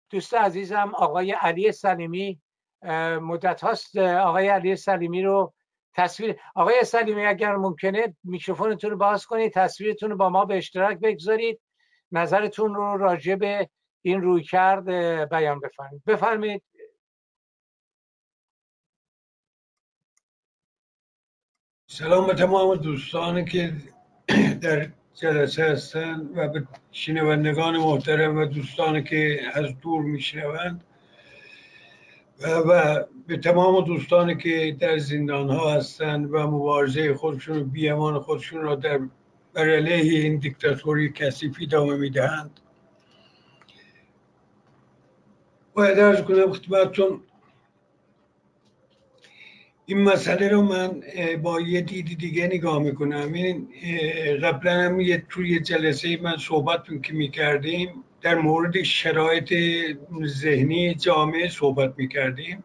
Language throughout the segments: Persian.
دوست عزیزم آقای علی سلیمی، مدت هاست آقای علی سلیمی رو آقای سلیمی اگر ممکنه میکروفونتون رو باز کنید، تصویرتون رو با ما به اشتراک بگذارید، نظرتون رو راجع به این رویکرد بیان بفرمایید. سلام به تمام دوستانی که در جلسه هستند و به شنوندگان محترم و دوستانی که از دور میشنوند و به تمام دوستانی که در زندان ها هستند و مبارزه خودشون و بیامان خودشون را بر علیه این دیکتاتوری کثیف ادامه میدهند. باید عرض کنم خدمتتون این مسئله رو من با یه دید دیگه نگاه میکنم. این قبلا هم توی جلسه من صحبت که میکردیم در مورد شرایط ذهنی جامعه صحبت میکردیم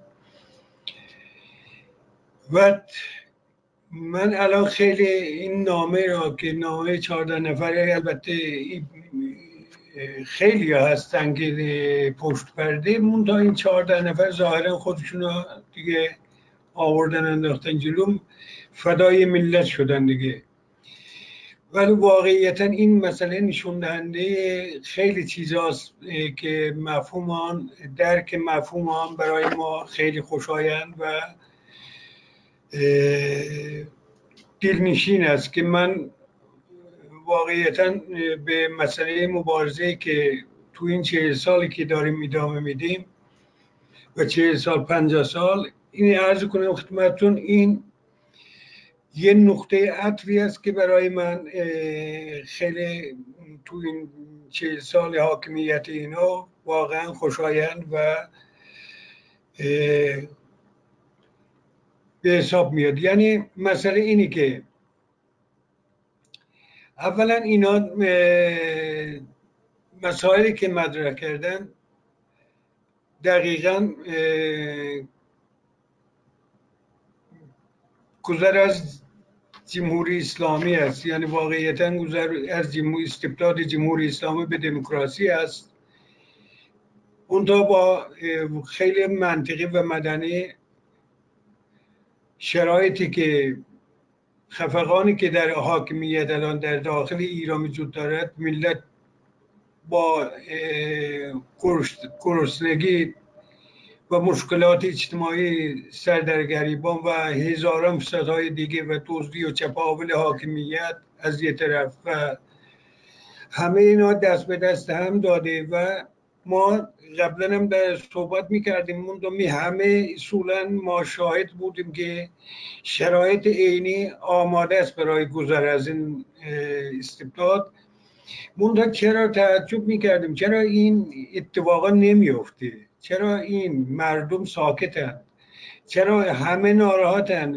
و من الان خیلی این نامه را که نامه 14 نفره، البته خیلی ها هستن که پشت پرده مون تا این 14 نفر ظاهرا خودشون دیگه آوردن انداختن جلوم، فدای ملت شدن دیگه. ولی واقعیتا این مسئله نشون دهنده خیلی چیزاست که درک مفهوم آن برای ما خیلی خوشایند و دلنشین است که من واقعیتا به مسئله مبارزه که تو این 40 سالی که داریم ادامه میدیم و 40 سال 50 سال این عرض کنم خدمتتون، این یه نقطه عطفی است که برای من خیلی تو این 40 سال حاکمیت اینا واقعا خوشایند و به حساب میاد. یعنی مسئله اینی که اولا اینا مسائلی که مطرح کردن دقیقاً گذر از جمهوری اسلامی است، یعنی واقعیتاً گذر از استبداد جمهوری اسلامی به دموکراسی است، اونتا با خیلی منطقی و مدنی. شرایطی که خفقانی که در حاکمیت الان در داخل ایران وجود دارد، ملت با گرسنگی و مشکلات اجتماعی سر در گریبان و هزاران فسادهای دیگه و دزدی و چپاول حاکمیت از یه طرف و همه اینا دست به دست هم داده و ما قبلا هم در صحبت میکردیم همه اصولا ما شاهد بودیم که شرایط عینی آماده است برای گذر از این استبداد. چرا تعجب میکردیم چرا این اتفاقا نمیفته، چرا این مردم ساکتن، چرا همه ناراحتن،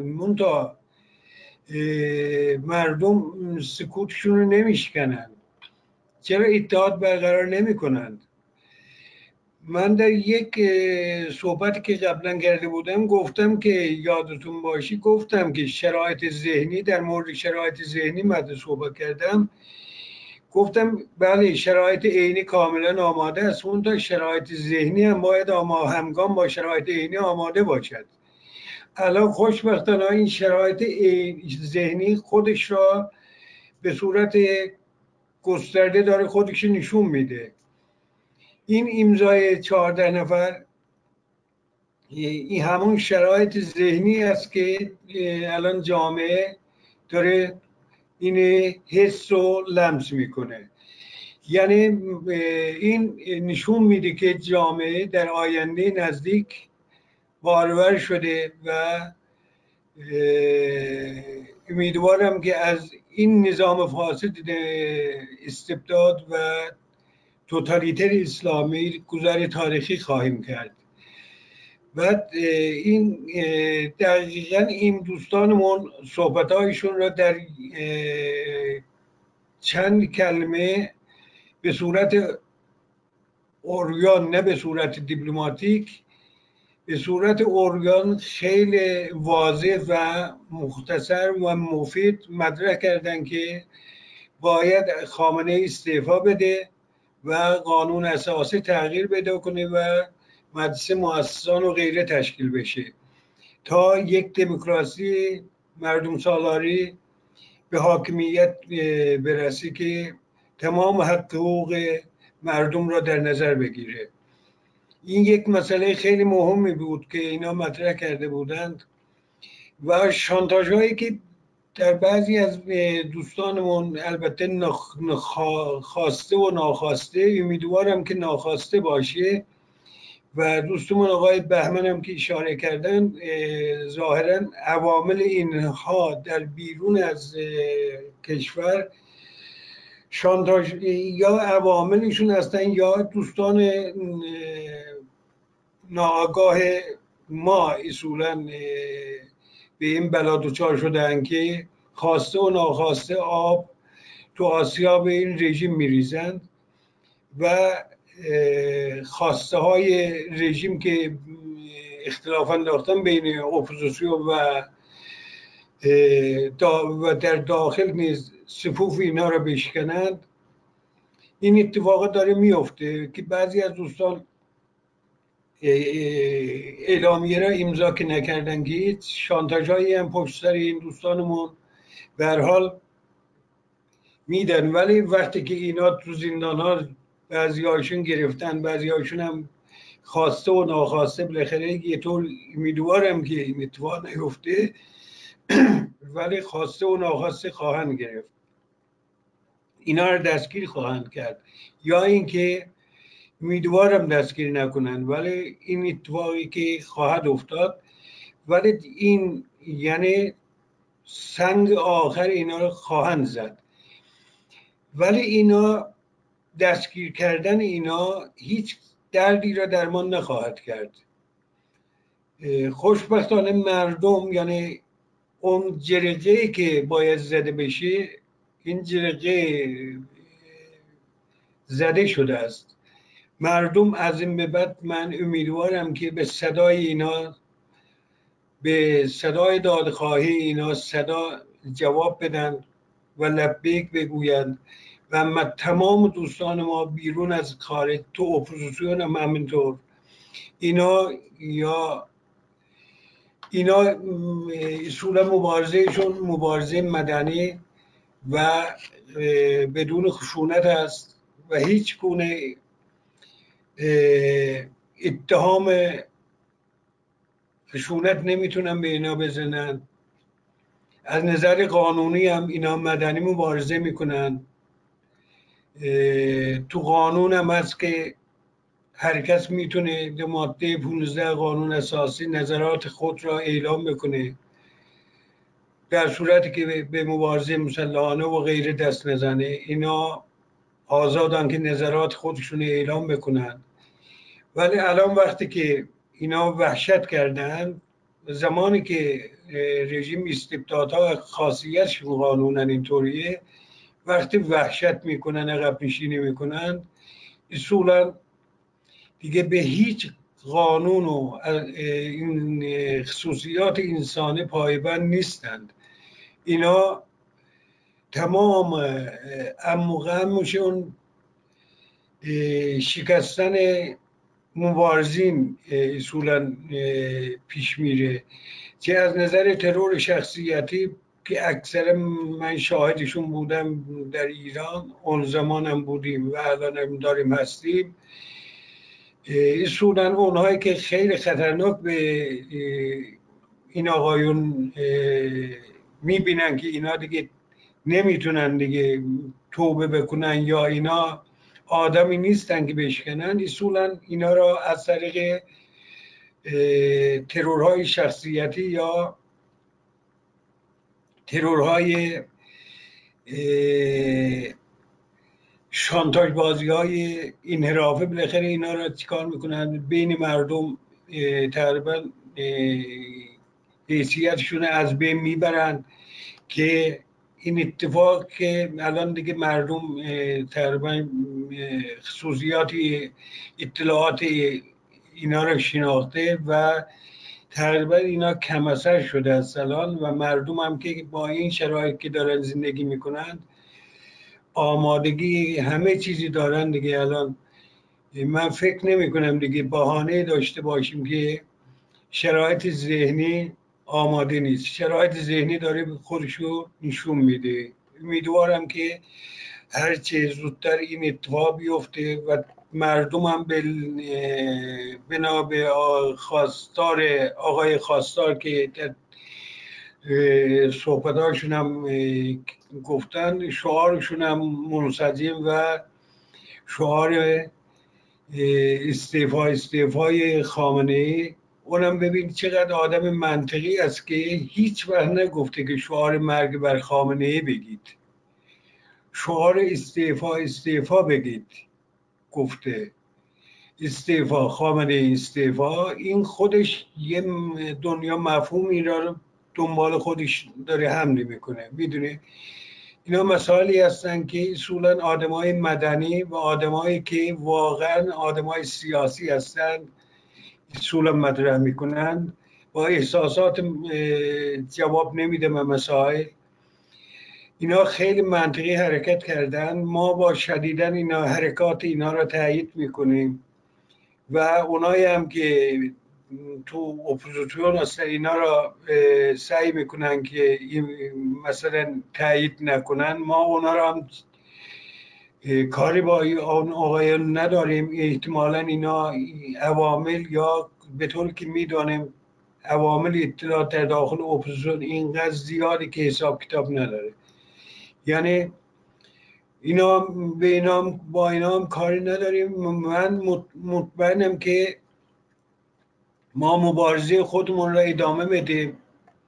مردم سکوتشون رو نمیشکنن، چرا اتحاد برقرار نمی کنند. من در یک صحبتی که قبلا کرده بودم گفتم که یادتون باشی، گفتم که شرایط ذهنی، در مورد شرایط ذهنی مد صحبت کردم، گفتم بله شرایط عینی کاملا آماده است، اون تا شرایط ذهنی هم باید همگام با شرایط عینی آماده باشد. الان خوشبختانه این شرایط ذهنی خودش را به صورت گسترده داره خودش نشون میده. این امضای 14 نفر این همون شرایط ذهنی است که الان جامعه داره این حس و لمس میکنه. یعنی این نشون میده که جامعه در آینده نزدیک بارور شده و امیدوارم که از این نظام فاسد استبداد و توتالیتر اسلامی گذر تاریخی خواهیم کرد. بعد این دقیقا این دوستانمون صحبت‌هایشون را در چند کلمه به صورت اوریان، نه به صورت دیپلماتیک، به صورت اوریان خیلی واضح و مختصر و مفید مطرح کردن که باید خامنه استعفا بده و قانون اساسی تغییر پیدا کنه و مجلس مؤسسان و غیره تشکیل بشه تا یک دموکراسی مردم سالاری به حاکمیت برسه که تمام حقوق مردم را در نظر بگیره. این یک مسئله خیلی مهمی بود که اینا مطرح کرده بودند و شانتاژ هایی که در بعضی از دوستانمون البته خواسته و ناخواسته، امیدوارم که ناخواسته باشه و دوستمون آقای بهمن هم که اشاره کردن، ظاهرا عوامل اینها در بیرون از کشور شانتاژ یا عواملشون هستن یا دوستان ناآگاه ما اصولا به این بلا دچار شدن که خواسته و ناخواسته آب تو آسیاب این رژیم میریزند و خواسته های رژیم که اختلاف انداختن بین اپوزیسیون و در داخل نیز صفوف اینا را بشکنند، این اتفاقات داره میفته که بعضی از دوستان اعلامیه را امضا که نکردن که هیچ شانتاژهایی هم پشت سر این دوستانمون به هر حال میدن، ولی وقتی که اینا تو زندان ها بعضی هاشون گرفتن، بعضی هاشون هم خواسته و ناخواسته بالاخره یه طور امیدوارم که این اتفاق نیفته ولی خواسته و ناخواسته خواهند گرفت، اینا رو دستگیر خواهند کرد یا اینکه امیدوارم دستگیر نکنن ولی این اتفاقی که خواهد افتاد. ولی این یعنی سنگ آخر اینا رو خواهند زد، ولی اینا دستگیر کردن اینا هیچ دردی را درمان نخواهد کرد. خوشبختانه مردم، یعنی اون جرقه‌ای که باید زده بشه، این جرقه زده شده است. مردم از این به بعد من امیدوارم که به صدای اینا، به صدای دادخواهی اینا صدا جواب بدن و لبیک بگویند و تمام دوستان ما بیرون از خارج تو اپوزیسیون هم همینطور، اینا اصولا مبارزهشون مبارزه مدنی و بدون خشونت است و هیچ گونه اتهام خشونت نمیتونن به اینا بزنن. از نظر قانونی هم اینا مدنی مبارزه میکنن. تو قانون هم هست که هر کس میتونه در ماده 15 قانون اساسی نظرات خود را اعلام بکنه در صورتی که به مبارزه مسلحانه و غیره دست نزنه. اینا آزادن که نظرات خودشون اعلام بکنن، ولی الان وقتی که اینا وحشت کردن، زمانی که رژیم استبدادها خاصیتشون قانونن اینطوریه، وقتی وحشت میکنن، عقب نشینی میکنن، اصولا دیگه به هیچ قانون و این خصوصیات انسانی پایبند نیستند. اینا تمام اموغمشون شکستن مبارزین اصولا پیش میره، چه از نظر ترور شخصیتی که اکثر من شاهدشون بودم در ایران، اون زمان هم بودیم و الان هم داریم هستیم. اصولا اونهایی که خیلی خطرناک به این آقایون میبینن که اینا دیگه نمیتونن دیگه توبه بکنن یا اینا آدمی نیستن که بشکنن، اصولا اینا را از طریق ترورهای شخصیتی یا ترورهای شانتاژ بازی های انحرافه بالاخره اینا را چیکار میکنن؟ بین مردم تقریبا حیثیتشون از بین میبرن که این اتفاق که الان دیگه مردم تقریبا خصوصیاتی اطلاعات اینا رو شناخته و تقریبا اینا کم اثر شده است الان، و مردم هم که با این شرایط که دارن زندگی میکنند آمادگی همه چیزی دارن دیگه. الان من فکر نمی کنم دیگه بهانه داشته باشیم که شرایط ذهنی آماده نیست. شرایط ذهنی داره خودشو نشون میده. امیدوارم که هرچه زودتر این اتفاق بیفته و مردم هم بنا به خواستار آقای خواستار که در صحبتاشون هم گفتن، شعارشون هم منسجم و شعار استعفای خامنه ای، اونم ببین چقدر آدم منطقی است که هیچ وقت نگفته که شعار مرگ بر خامنه ای بگید، شعار استعفا بگید. گفته استعفا، خامنه ای استعفا. این خودش یه دنیا مفهومی را دنبال خودش داره حمله میکنه. میدونه اینا مسائلی هستن که اصولا آدمای مدنی و آدمایی که واقعا آدمای سیاسی هستن اصولا مطرح میکنن. با احساسات جواب نمیده به مسائل. اینا خیلی منطقی حرکت کردن. ما با شدیدن اینا حرکات اینا را تایید میکنیم و اونایی هم که تو اپوزیسیون هستن اینا را سعی میکنن که مثلا تایید نکنن. ما اونا را هم کاری با اون آقایان نداریم. احتمالا اینا عوامل یا به طور که میدانیم عوامل اطلاعات در داخل اپوزیسیون اینقدر زیادی که حساب کتاب نداره. یعنی اینا با اینا هم کاری نداریم. من مطمئنم که ما مبارزه خودمون را ادامه بدیم.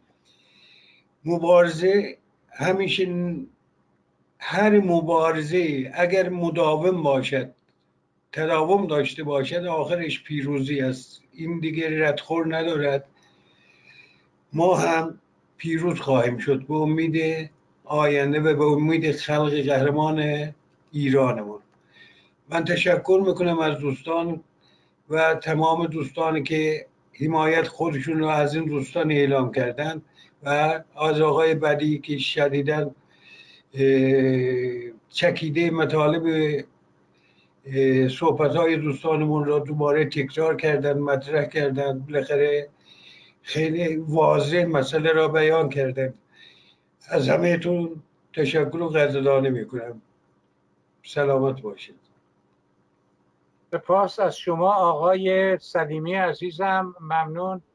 مبارزه همیشه، هر مبارزه اگر مداوم باشد، تداوم داشته باشد، آخرش پیروزی است. این دیگه ردخور ندارد. ما هم پیروز خواهیم شد به امید آینده و به امید خلق قهرمان ایرانمون. من تشکر میکنم از دوستان و تمام دوستانی که حمایت خودشون رو از این دوستان اعلام کردن و از آقای بدی که شدیداً چکیده مطالب صحبت‌های دوستانمون را دوباره تکرار کردن، مطرح کردن، بالاخره خیلی واضح مسئله را بیان کردن. از همه‌تون تشکر و قدردانی میکنم. سلامت باشید. سپاس از شما آقای سلیمی عزیزم. ممنون.